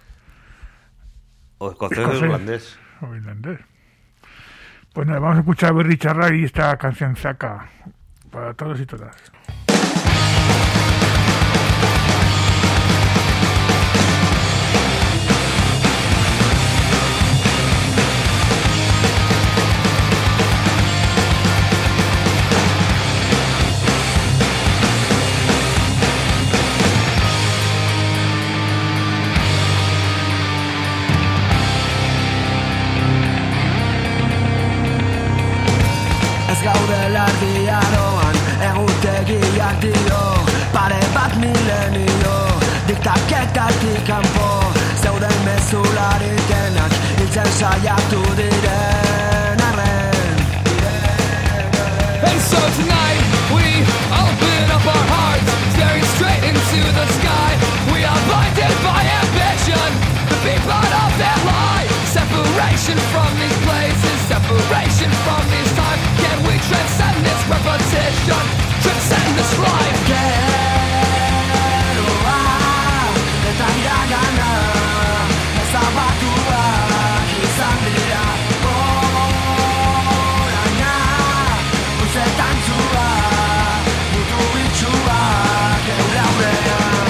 O escocés o escocés irlandés. o irlandés. Pues nada, vamos a escuchar a Berry Charrac y esta canción saca para todos y todas. Ez gaudela erdiaroan, egutegiak dio pare bat milenio, diktaketatik kanpo zeuden mezulari denak hiltzen saiatu diren arren. And so tonight we open up our hearts, staring straight into the sky. We are blinded by ambition, to be part of that lie. Separation from these places, separation from these times. Can we transcend this repetition, transcend this life? Geroa, eta iragana, ezabatuak izan dira. Oraina, luzetan zua, mutu bitxuak geure aurrean.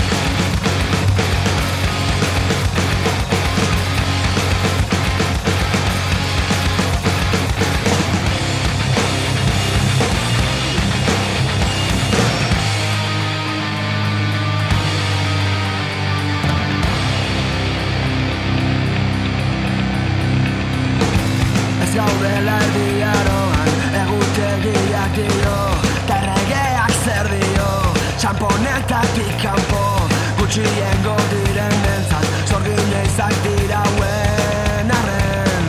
Ez gaudela erdiaroan, egutegiak dio, ta erregeak zer dio, txamponetatik kanpo, gutxiengo diren bentzat, zorgine izak dirauen arren.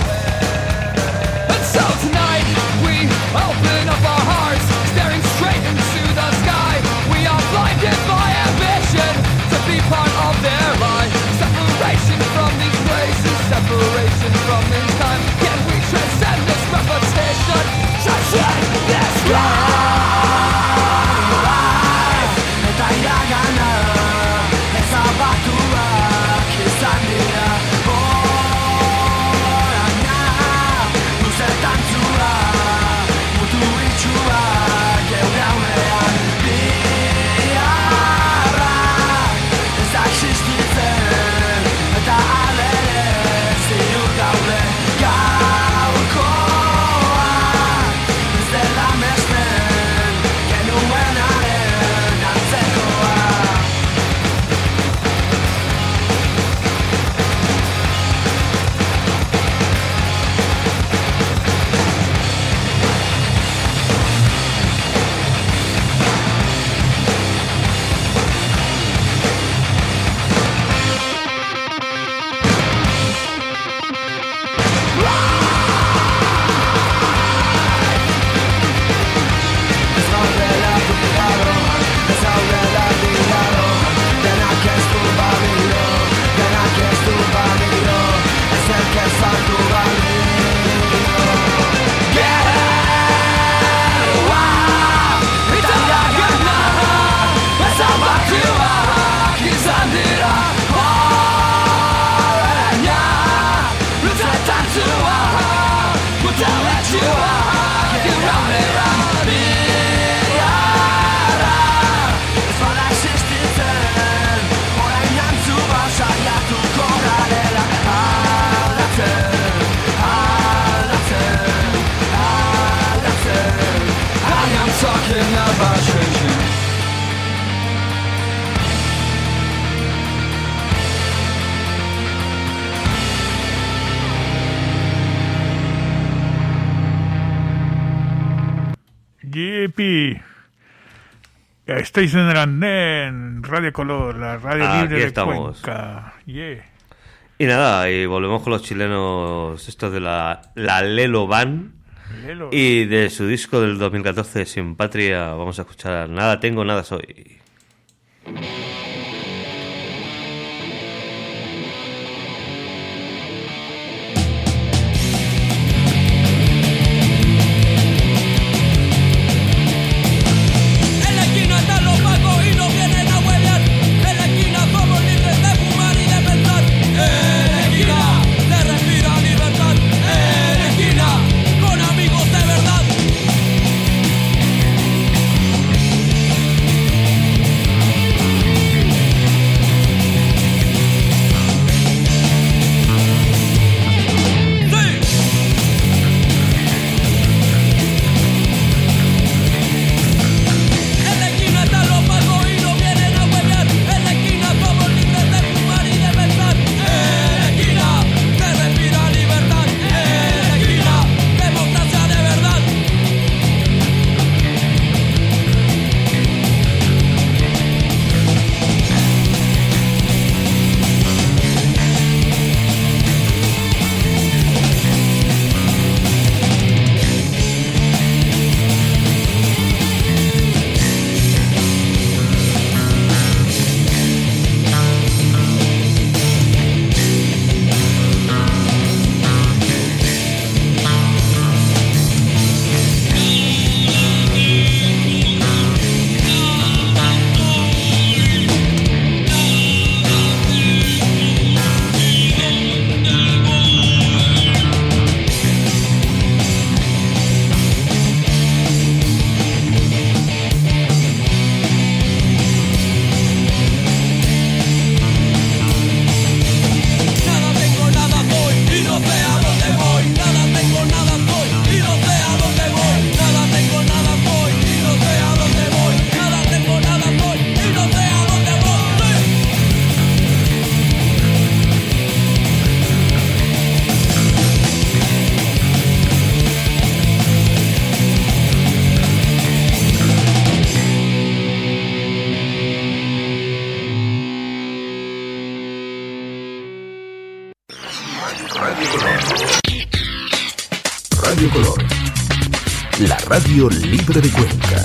And so tonight we open up our hearts, staring straight into the sky. We are blinded by ambition, to be part of their life. Separation from these places, separation from this time. Can we transcend this repetition, transcend this life? Eta iragana, ezabatuak izan dira. Oraina, luzetan zua, mutu bitxuak geure aurrean. Biharra, ez da existitzen, eta alere ziur gaude. Gaurkoak, ez dela mesten, Yipi. Estáis en el andén, Radio Color, la radio Aquí libre de estamos. Cuenca. Yeah. Y nada, y volvemos con los chilenos, estos de la, la Lelo Van. Lelo. Y de su disco del dos mil catorce, Sin Patria, vamos a escuchar Nada Tengo, Nada Soy. En la esquina están los pacos y nos vienen a huevear. En la esquina somos libres de fumar y de pensar. En la esquina se respira libertad. En la esquina con amigos de verdad. En la esquina están los pacos y nos vienen a huevear. En la esquina somos libres de fumar y de pensar. En la esquina se respira libertad. En la esquina democracia de verdad. Nada tengo, nada soy y no sé a dónde voy. Nada tengo, nada soy y no sé a dónde voy. Nada tengo, nada soy y no sé a dónde voy. Nada tengo, nada soy y no sé a dónde voy. Radio Color. La radio libre de Cuenca.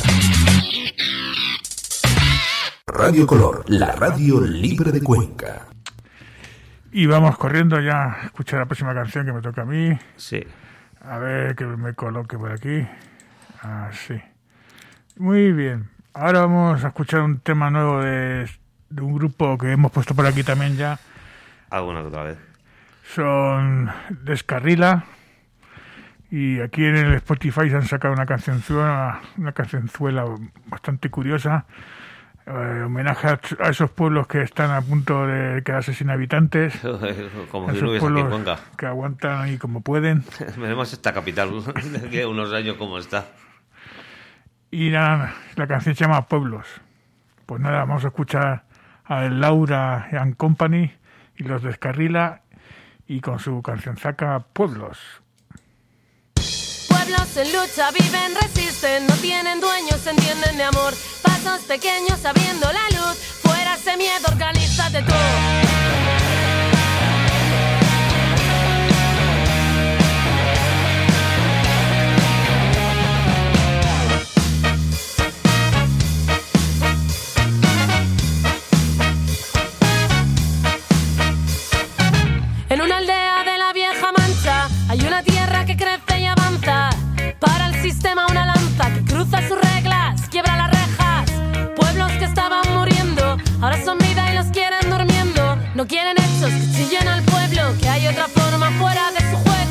Radio Color, la radio libre de Cuenca. Y vamos corriendo ya a escuchar la próxima canción que me toca a mí. Sí. A ver que me coloque por aquí. Así. Muy bien. Ahora vamos a escuchar un tema nuevo de, de un grupo que hemos puesto por aquí también ya. Alguna que otra vez. Son Descarrila. Y aquí en el Spotify se han sacado una cancionzuela, una cancionzuela bastante curiosa. Eh, homenaje a, a esos pueblos que están a punto de quedarse sin habitantes. Como si esos no hubiese aquí en pueblos Cuenca. que aguantan ahí como pueden. Veremos esta capital de aquí a unos años cómo está. Y nada, la canción se llama Pueblos. Pues nada, vamos a escuchar a Laura and Company y los Descarrila y con su canción saca Pueblos. Pueblos en lucha, viven, resisten, no tienen dueños, se entienden de amor. Pasos pequeños abriendo la luz, fuera ese miedo, organízate tú. En una aldea de la vieja Mancha hay una tierra que crece y avanza. Para el sistema una lanza que cruza sus reglas, quiebra las rejas. Pueblos que estaban muriendo, ahora son vida y los quieren durmiendo. No quieren hechos que chillen al pueblo, que hay otra forma fuera de su juego.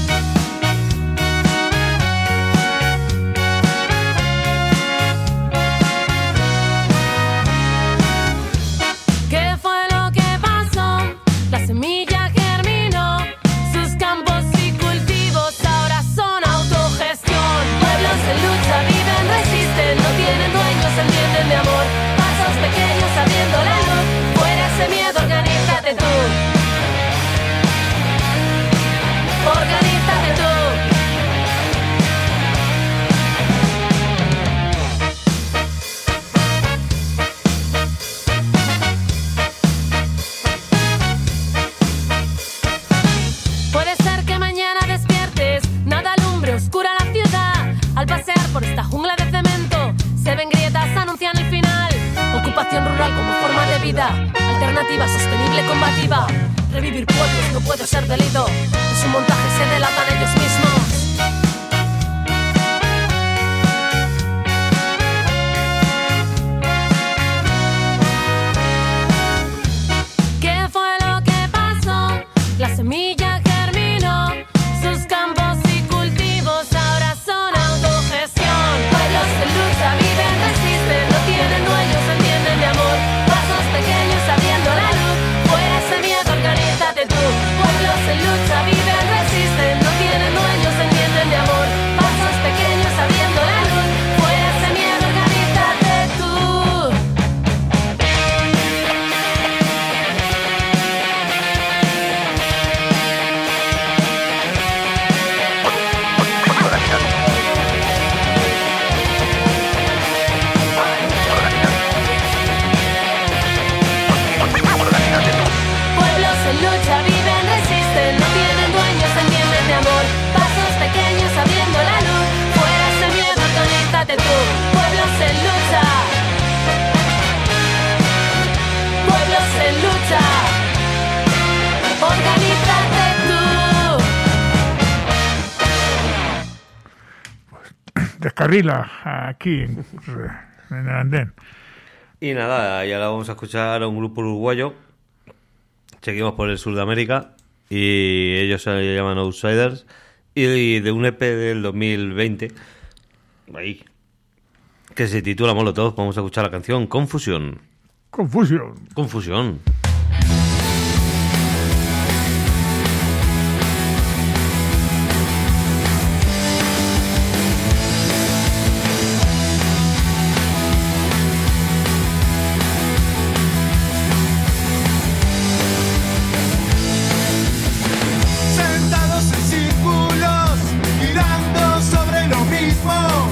¿Qué fue lo que pasó? La semilla germinó, sus campos y cultivos ahora son autogestión. Pueblos en lucha, viven, resisten, no tienen dueños, se entienden de amor. Pasos pequeños abriendo la luz, fuera ese miedo, organízate tú. Explotación rural como forma de vida, alternativa sostenible combativa. Revivir pueblos no puede ser delito, de su montaje se delatan ellos mismos. ¿Qué fue lo que pasó? La semilla germinó, sus campos y cultivos ahora son autogestión. Pueblos de lucha viven, resisten, no tienen dueños, entienden de amor. Pasos pequeños abriendo la luz, fuera ese miedo, organízate tú. Pueblos en lucha viven, resisten, no tienen dueños, entienden de amor. Pasos pequeños abriendo la luz, fuera ese miedo, organízate tú. Pueblos en lucha viven, resisten, no tienen dueños, entienden de amor. Pasos pequeños abriendo la luz, fuera ese miedo, organízate tú. Pueblos en lucha, pueblos en lucha, organízate tú. Descarrila aquí en, en el andén. Y nada, y ahora vamos a escuchar a un grupo uruguayo. Seguimos por el sur de América y ellos se llaman Outsiders y de un E P del dos mil veinte ahí, que se titula Molotov. Vamos a escuchar la canción Confusión. Confusión. Confusión. Sentados en círculos, girando sobre lo mismo.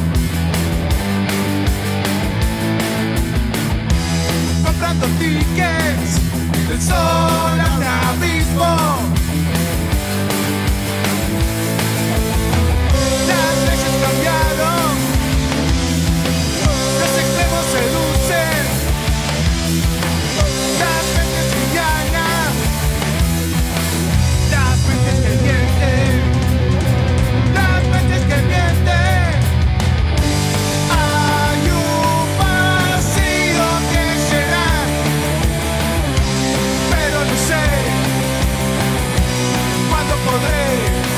Comprando tickets del sol a un abismo. Las leyes cambiaron, los extremos seducen, las mentes livianas, las mentes que mienten, las mentes que mienten. Hay un vacío que llenar, pero no sé cuándo podré,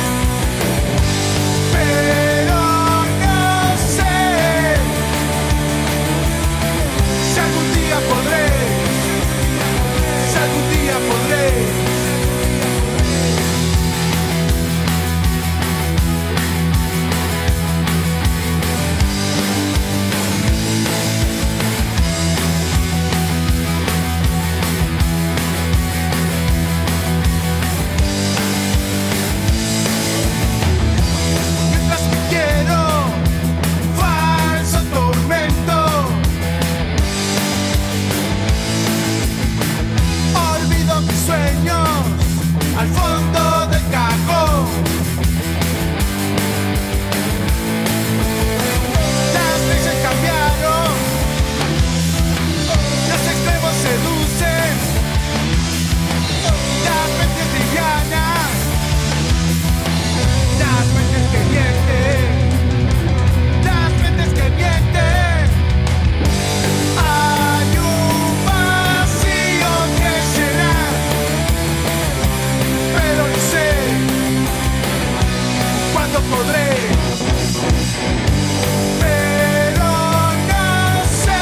pero no sé si algún día podré, si algún día podré. Mientras que quiero falso tormento, olvido mis sueños al fondo del cajón. Las leyes cambiaron, los extremos seducen, las mentes livianas, las mentes que mienten, las mentes que mienten. Hay un vacío que llenar, pero no sé cuándo podré, pero no sé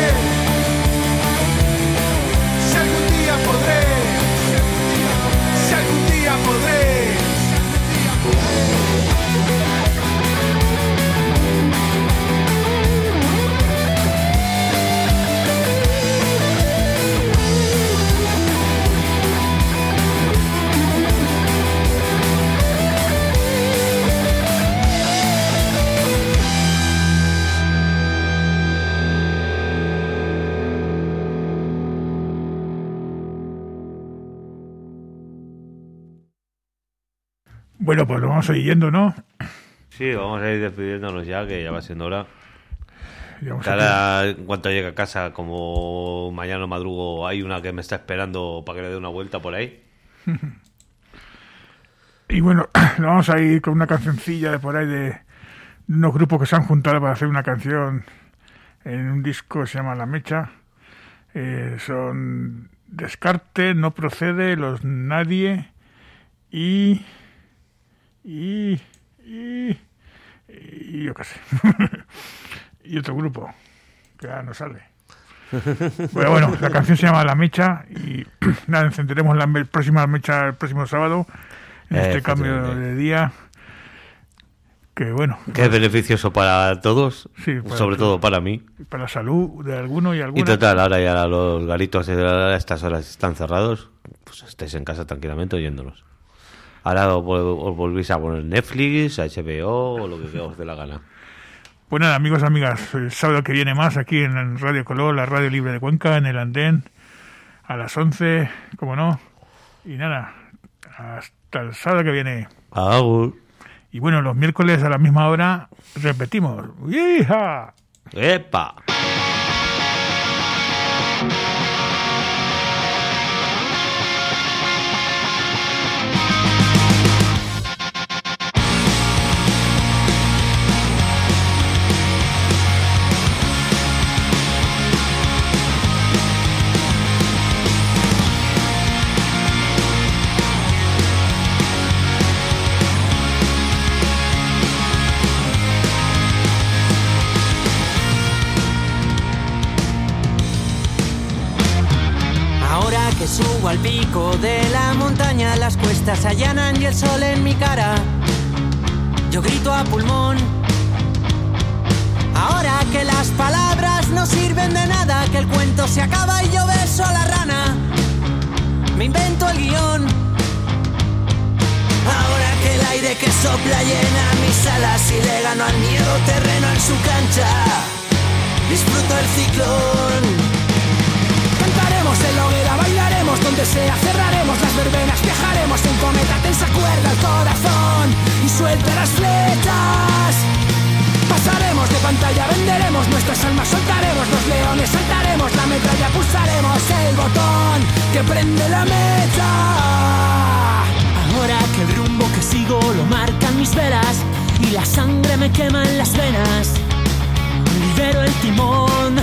si algún día podré, si algún día podré. Bueno, pues lo vamos a ir yendo, ¿no? Sí, vamos a ir despidiéndonos ya, que ya va siendo hora. Llevamos Que ahora, en cuanto llegue a casa, como mañana madrugo, hay una que me está esperando para que le dé una vuelta por ahí. Y bueno, vamos a ir con una cancioncilla de por ahí de unos grupos que se han juntado para hacer una canción en un disco que se llama La Mecha. Eh, son Descarte, No Procede, Los Nadie y... y... y... y yo qué sé. Y otro grupo que ahora no sale. Bueno, bueno, la canción se llama La Mecha y nada, encenderemos la me- próxima mecha el próximo sábado en este cambio de día. Que bueno. Que es beneficioso para todos, Sí, para sobre todos. todo para mí. Para la salud de alguno y alguna. Y total, ahora ya los garitos a estas horas están cerrados, pues estáis en casa tranquilamente oyéndolos. Ahora os, vol- os volvéis a poner Netflix, H B O o lo que os dé la gana. Pues nada, amigos, amigas, el sábado que viene más aquí en Radio Color, la radio libre de Cuenca, en el andén, a las once, como no. Y nada, hasta el sábado que viene. Agur. Y bueno, los miércoles a la misma hora repetimos. ¡Hija! ¡Epa! Ahora que subo al pico de la montaña, las cuestas se allanan y el sol en mi cara, yo grito a pulmón. Ahora que las palabras no sirven de nada, que el cuento se acaba y yo beso a la rana, me invento el guión. Ahora que el aire que sopla llena mis alas y le gano al miedo terreno en su cancha, disfruto el ciclón. Cantaremos en la hoguera, bailaremos donde sea, cerraremos las verbenas, viajaremos en cometa, tensa cuerda al corazón y suelta las flechas. Pasaremos de pantalla, venderemos nuestras almas, soltaremos los leones, saltaremos la metralla, pulsaremos el botón que prende la mecha. Ahora que el rumbo que sigo lo marcan mis velas y la sangre me quema en las venas, libero el timón.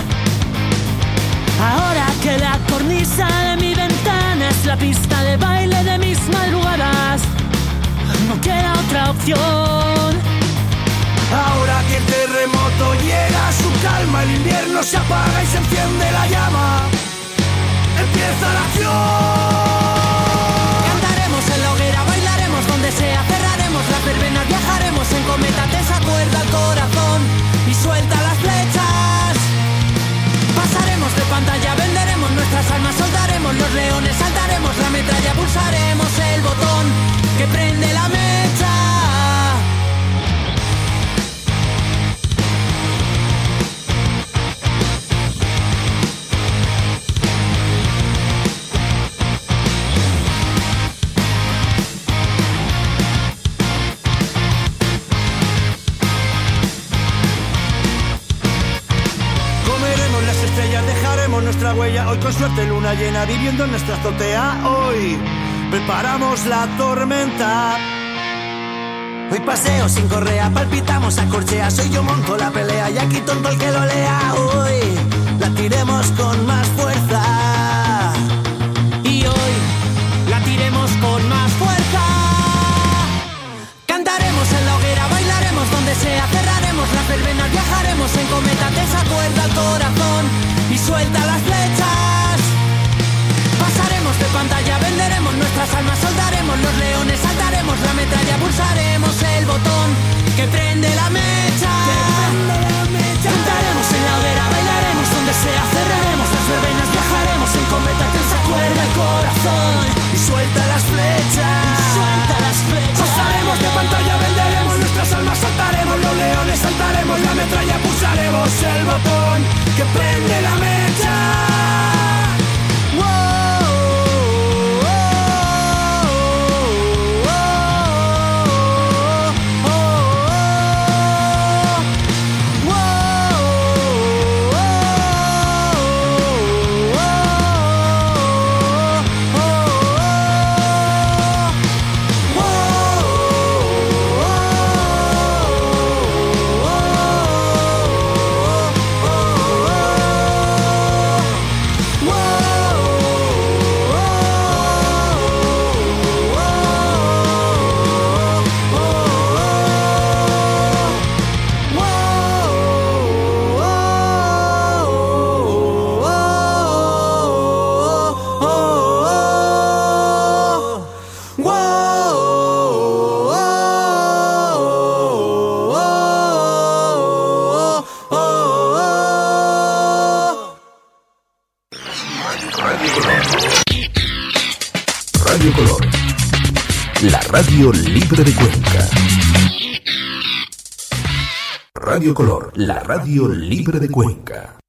Ahora que la cornisa de mi ventana es la pista de baile de mis madrugadas, no queda otra opción. Ahora que el terremoto llega a su calma, el invierno se apaga y se enciende la llama, empieza la acción. Cantaremos en la hoguera, bailaremos donde sea, cerraremos las verbenas, viajaremos en cometa, tensa cuerda al corazón y suelta las flechas. Pasaremos de pantalla, venderemos nuestras almas, soltaremos los leones, saltaremos la metralla, pulsaremos el botón que prende la mecha. Dejaremos nuestra huella hoy con suerte luna llena, viviendo en nuestra azotea. Hoy preparamos la tormenta. Hoy paseo sin correa, palpitamos a corcheas. Hoy yo monto la pelea y aquí tonto el que lo lea. Hoy la tiremos con más fuerza. Y hoy la tiremos con más fuerza. Cantaremos en la hoguera, bailaremos donde sea, cerraremos las verbenas, viajaremos en cometa, tensa cuerda al corazón y suelta las flechas. Pasaremos de pantalla, venderemos nuestras almas, soltaremos los leones, saltaremos la metralla, pulsaremos el botón que prende la mecha. Cantaremos en la hoguera, bailaremos donde sea, cerraremos las verbenas, viajaremos en cometa, tensa cuerda al corazón y suelta las flechas. Suelta las flechas. Pasaremos de pantalla, venderemos nuestras almas, saltaremos los leones, saltaremos la metralla, pulsaremos el botón que prende la mecha. la radio libre de Cuenca. Radio Color, la radio libre de Cuenca.